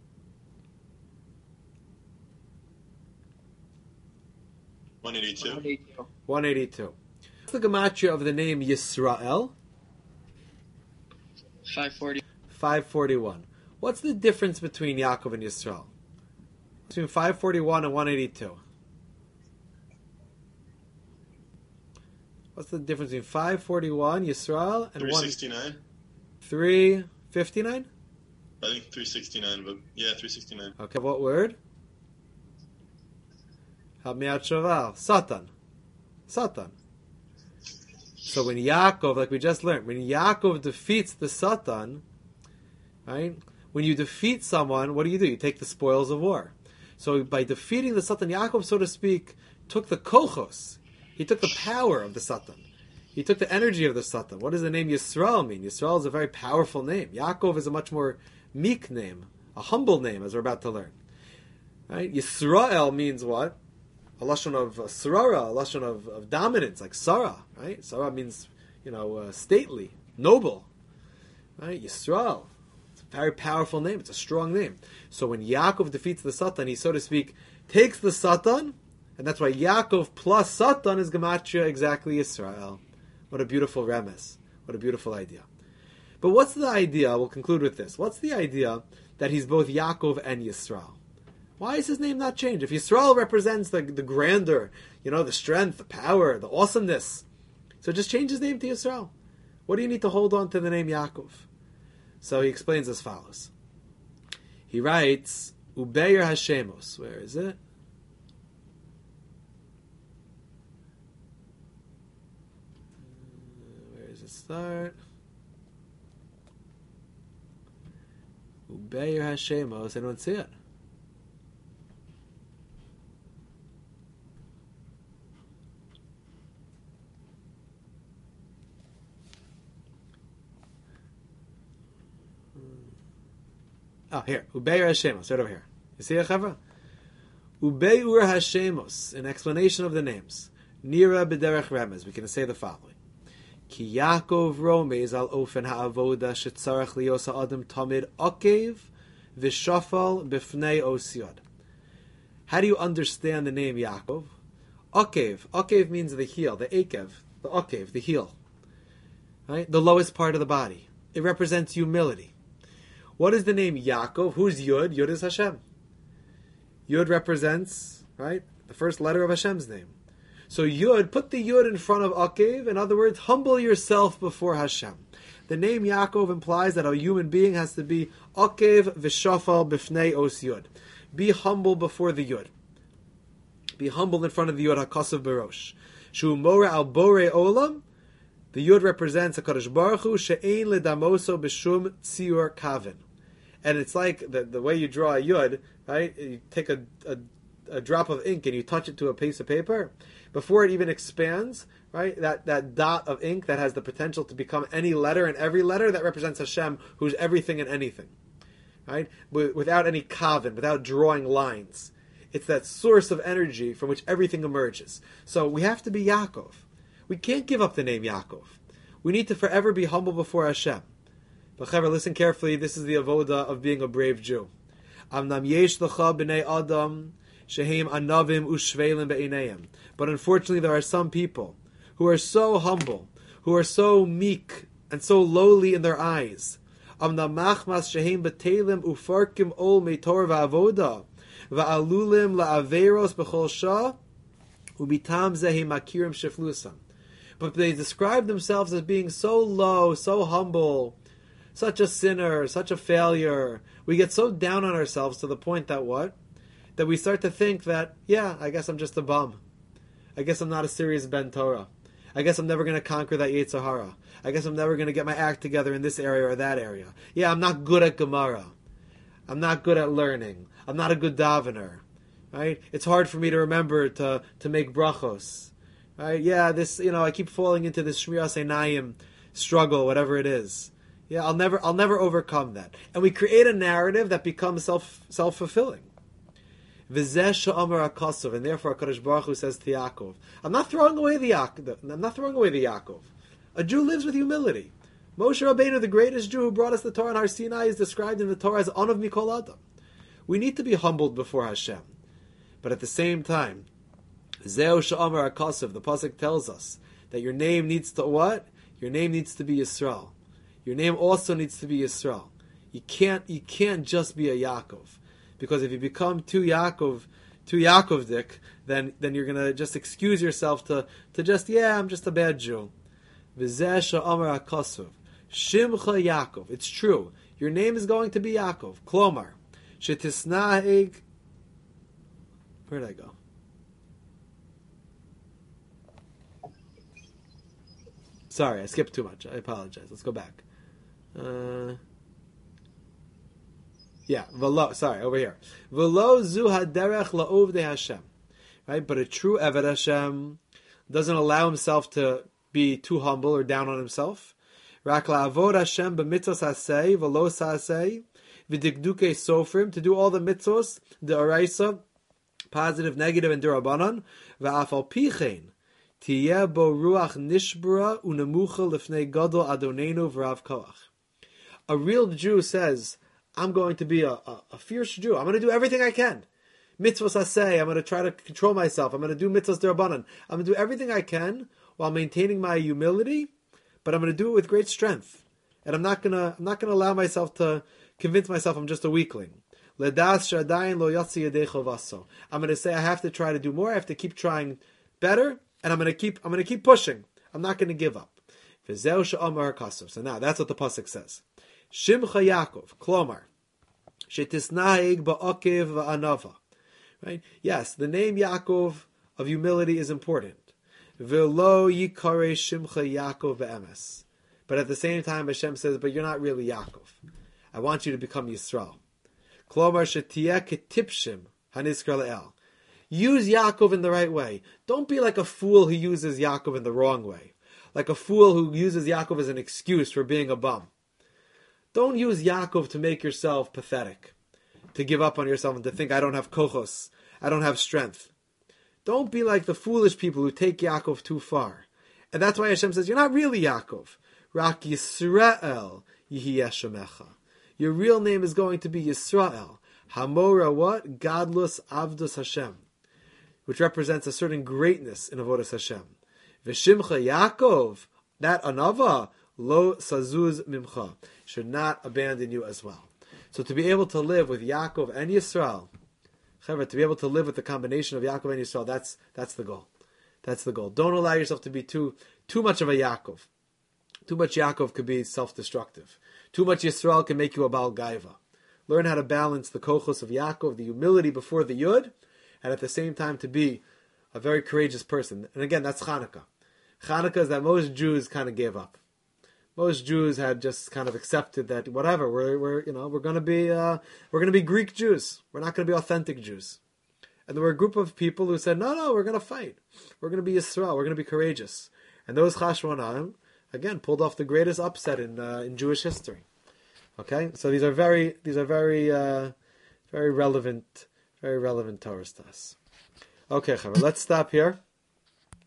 One 182. 182. What's the gematria of the name Yisrael? 540. 541. What's the difference between Yaakov and Yisrael? Between 541 and 182. What's the difference between 541, Yisrael, and 369? 359? I think 369, but yeah, 369. Okay, what word? Help me out, Shaval. Satan. Satan. So when Yaakov, like we just learned, when Yaakov defeats the Satan, right? When you defeat someone, what do? You take the spoils of war. So by defeating the Satan, Yaakov, so to speak, took the kochos. He took the power of the Satan. He took the energy of the Satan. What does the name Yisrael mean? Yisrael is a very powerful name. Yaakov is a much more meek name, a humble name, as we're about to learn. Right? Yisrael means what? A lashon of sarara, a lashon of dominance, like Sarah. Right? Sarah means, stately, noble. Right? Yisrael. Very powerful name. It's a strong name. So when Yaakov defeats the Satan, he, so to speak, takes the Satan, and that's why Yaakov plus Satan is gematria exactly Yisrael. What a beautiful remes. What a beautiful idea. But what's the idea? We'll conclude with this. What's the idea that he's both Yaakov and Yisrael? Why is his name not changed? If Yisrael represents the grandeur, the strength, the power, the awesomeness, so just change his name to Yisrael. What do you need to hold on to the name Yaakov? So he explains as follows. He writes, Ubeir Hashemos. Where is it? Where does it start? Ubeir Hashemos. Anyone see it? Oh, here. Ubeir Hashemos. Right over here. You see it, Chavra? Ubeir Hashemos. An explanation of the names. Nira b'derech remez. We can say the following. Ki Yaakov romez al ofen ha'avoda shetzarech liyos ha'adam tamid okev v'shafal b'fnei osiod. How do you understand the name Yaakov? Okev. Okev means the heel, the akev. The okev, the heel. Right? The lowest part of the body. It represents humility. What is the name Yaakov? Who's Yud? Yud is Hashem. Yud represents, right, the first letter of Hashem's name. So Yud, put the Yud in front of Akev. In other words, humble yourself before Hashem. The name Yaakov implies that a human being has to be Akev v'shafal b'fnei os Yud. Be humble before the Yud. Be humble in front of the Yud HaKasav Barosh. Shu Mora al Borei Olam. The Yud represents HaKadosh Baruch Hu she'ein ledamoso b'shum tziur kavin. And it's like the way you draw a Yud, right? You take a a drop of ink and you touch it to a piece of paper, before it even expands, right? That dot of ink that has the potential to become any letter, and every letter that represents Hashem, who's everything and anything, right? Without any kavin, without drawing lines. It's that source of energy from which everything emerges. So we have to be Yaakov. We can't give up the name Yaakov. We need to forever be humble before Hashem. But Chaver, listen carefully. This is the avoda of being a brave Jew. Amnam yesh lecha b'nei adam shehem anavim ushvelim be'inayim. But unfortunately, there are some people who are so humble, who are so meek and so lowly in their eyes. Amnam machmas shehem betelim ufarkim ol meitor va'avoda va'alulim la'averos b'chol shah ubitam zehi makirim sheflusam. But they describe themselves as being so low, so humble, such a sinner, such a failure. We get so down on ourselves to the point that what? That we start to think that, yeah, I guess I'm just a bum. I guess I'm not a serious Ben Torah. I guess I'm never going to conquer that Yetzer Hara. I guess I'm never going to get my act together in this area or that area. Yeah, I'm not good at Gemara. I'm not good at learning. I'm not a good davener. Right? It's hard for me to remember to make brachos. Right? Yeah, I keep falling into this Shmiras Einayim struggle, whatever it is. Yeah, I'll never overcome that. And we create a narrative that becomes self-fulfilling. V'zeh she'amar HaKosov, and therefore HaKadosh Baruch Hu says to Yaakov, I'm not throwing away the Yaakov. A Jew lives with humility. Moshe Rabbeinu, the greatest Jew who brought us the Torah on Har Sinai, is described in the Torah as Anav Mikol Adam. We need to be humbled before Hashem. But at the same time, Zeh she'amar HaKosov, the pasuk tells us that your name needs to what? Your name needs to be Yisrael. Your name also needs to be Yisrael. You can't just be a Yaakov. Because if you become too Yaakovdik, then you're gonna just excuse yourself to just, I'm just a bad Jew. V'zeh she'amar HaKosov. Shimcha Yaakov. It's true. Your name is going to be Yaakov. Klomar. Shetisna'eg. Where did I go? Sorry, I skipped too much. I apologize. Let's go back. Velo, over here. Velo zu haderech la'ovdei Hashem. Right? But a true Eved Hashem doesn't allow himself to be too humble or down on himself. Rak la'avod Hashem b'mitzvos hasei velo sa'asei v'dikdukei sofrim, to do all the mitzvos, the oraisa, positive, negative, and durabanan, v'afal pichein tiyeh bo ruach nishbra unemucha lifnei gadol adonenu v'rav koach. A real Jew says, I'm going to be a fierce Jew. I'm going to do everything I can. Mitzvos aseh, I'm going to try to control myself. I'm going to do mitzvos derabanan. I'm going to do everything I can while maintaining my humility, but I'm going to do it with great strength. And I'm not going to allow myself to convince myself I'm just a weakling. Ledas shadayin lo yatsi yedei chovaso. I'm going to say I have to try to do more. I have to keep trying better, and I'm going to keep pushing. I'm not going to give up. V'zeu she'amar HaKosov. So now that's what the pasuk says. Shimcha Yaakov, Klomar, shetisnaig ba'akev va'anava. Right? Yes, the name Yaakov of humility is important. V'lo yikare shimcha Yaakov ve'emes. But at the same time, Hashem says, but you're not really Yaakov. I want you to become Yisrael. Klomar shetiyeh ketipshim haniskar le'el. Use Yaakov in the right way. Don't be like a fool who uses Yaakov in the wrong way. Like a fool who uses Yaakov as an excuse for being a bum. Don't use Yaakov to make yourself pathetic, to give up on yourself and to think, I don't have kochos, I don't have strength. Don't be like the foolish people who take Yaakov too far. And that's why Hashem says, you're not really Yaakov. Rak Yisrael Yihiyeh Shemecha. Your real name is going to be Yisrael. Hamora what? Gadlus Avdus Hashem. Which represents a certain greatness in Avodas Hashem. V'shimcha Yaakov, that anava, lo sazuz mimcha, should not abandon you as well. So to be able to live with Yaakov and Yisrael, to be able to live with the combination of Yaakov and Yisrael, that's the goal. That's the goal. Don't allow yourself to be too much of a Yaakov. Too much Yaakov could be self-destructive. Too much Yisrael can make you a Baal Gaiva. Learn how to balance the kochos of Yaakov, the humility before the Yud, and at the same time to be a very courageous person. And again, that's Chanukah. Chanukah is that most Jews kind of gave up. Most Jews had just kind of accepted that whatever, we're going to be Greek Jews. We're not going to be authentic Jews. And there were a group of people who said, no, we're going to fight. We're going to be Yisrael. We're going to be courageous. And those Chashmonaim, again, pulled off the greatest upset in Jewish history. Okay, so these are very relevant Torahs to us. Okay, Chaver, let's stop here.